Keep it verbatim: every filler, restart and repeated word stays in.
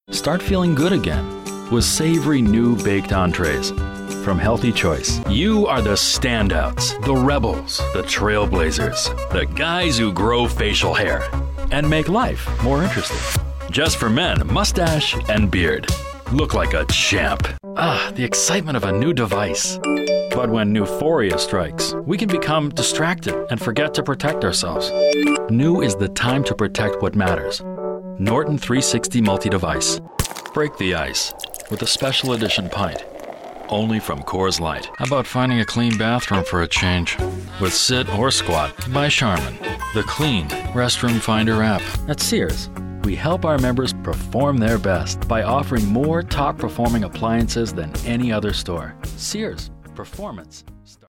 Start feeling good again with savory new baked entrees. From Healthy Choice, you are the standouts, the rebels, the trailblazers, the guys who grow facial hair and make life more interesting. Just for men, mustache and beard. Look like a champ. Ah, the excitement of a new device. But when euphoria strikes, we can become distracted and forget to protect ourselves. New is the time to protect what matters. Norton three sixty Multi-Device. Break the ice with a special edition pint. Only from Coors Light. How about finding a clean bathroom for a change? With Sit or Squat by Charmin. The clean restroom finder app. At Sears, we help our members perform their best by offering more top-performing appliances than any other store. Sears. Performance.